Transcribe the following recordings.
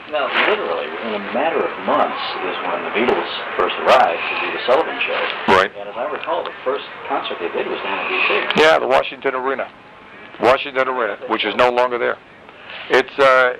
Now, literally, in a matter of months is when the Beatles first arrived to do the Sullivan Show. Right. And as I recall, the first concert they did was down in D.C. Yeah, the Washington Arena. Washington Arena, which is no longer there. It's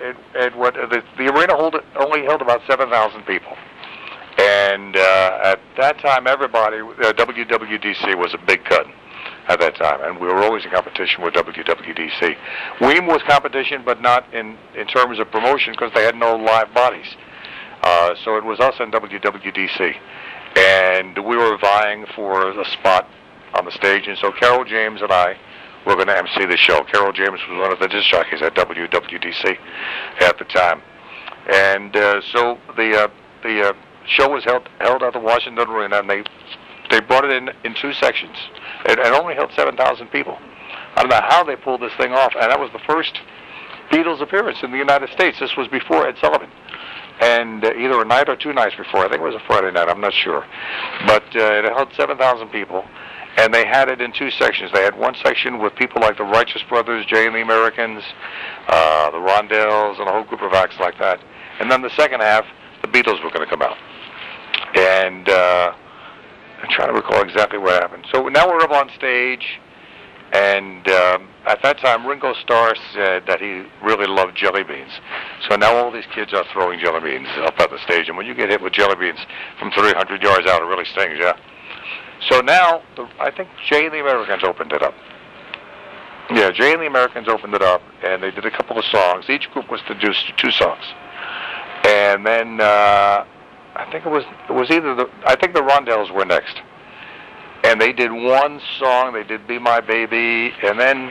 the arena only held about 7,000 people. And at that time, everybody, WWDC was a big cut at that time, and we were always in competition with WWDC. Weem was competition, but not in terms of promotion because they had no live bodies. So it was us and WWDC, and we were vying for a spot on the stage. And so Carol James and I were going to MC the show. Carol James was one of the disc jockeys at WWDC at the time, and so the show was held at the Washington Arena, and they brought it in two sections. It only held 7,000 people. I don't know how they pulled this thing off, and that was the first Beatles appearance in the United States. This was before Ed Sullivan, and either a night or 2 nights before. I think it was a Friday night, I'm not sure. But it held 7,000 people, and they had it in two sections. They had one section with people like the Righteous Brothers, Jay and the Americans, the Rondells, and a whole group of acts like that. And then the second half, the Beatles were going to come out. And I'm trying to recall exactly what happened. So now we're up on stage, and at that time, Ringo Starr said that he really loved jelly beans. So now all these kids are throwing jelly beans up at the stage, and when you get hit with jelly beans from 300 yards out, it really stings, yeah. So now, I think Jay and the Americans opened it up. Yeah, Jay and the Americans opened it up, and they did a couple of songs. Each group was to do 2 songs. And then I think it was either I think the Rondells were next, and they did one song. They did "Be My Baby," and then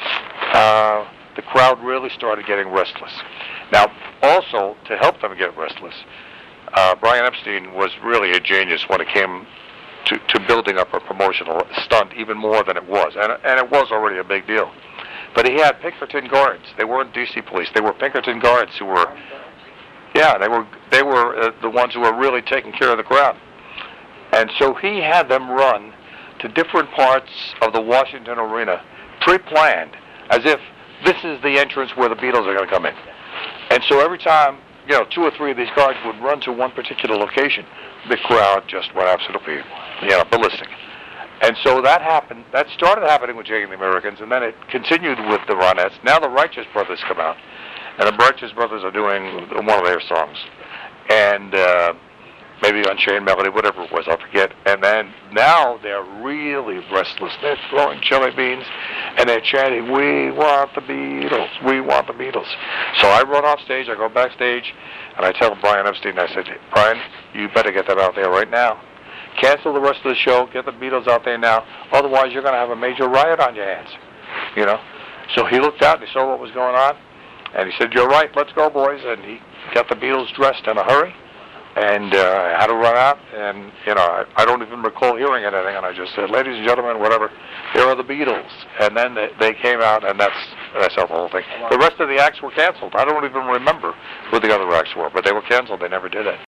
the crowd really started getting restless. Now, also to help them get restless, Brian Epstein was really a genius when it came to building up a promotional stunt even more than it was, and it was already a big deal. But he had Pinkerton guards. They weren't DC police. They were Pinkerton guards who were. Yeah, they were the ones who were really taking care of the crowd. And so he had them run to different parts of the Washington Arena, pre-planned, as if this is the entrance where the Beatles are going to come in. And so every time, 2 or 3 of these guards would run to one particular location, the crowd just went absolutely, ballistic. And so that happened. That started happening with Jay and the Americans, and then it continued with the Ronettes. Now the Righteous Brothers come out. And the Righteous Brothers are doing one of their songs. And maybe Unchained Melody, whatever it was, I forget. And then now they're really restless. They're throwing jelly beans, and they're chanting, "We want the Beatles, we want the Beatles." So I run off stage, I go backstage, and I tell Brian Epstein, I said, "Brian, you better get them out there right now. Cancel the rest of the show, get the Beatles out there now, otherwise you're going to have a major riot on your hands." So he looked out and he saw what was going on. And he said, "You're right, let's go, boys." And he got the Beatles dressed in a hurry and had to run out. And, I don't even recall hearing anything. And I just said, "Ladies and gentlemen, whatever, here are the Beatles." And then they came out, and that's the whole thing. The rest of the acts were canceled. I don't even remember who the other acts were, but they were canceled. They never did it.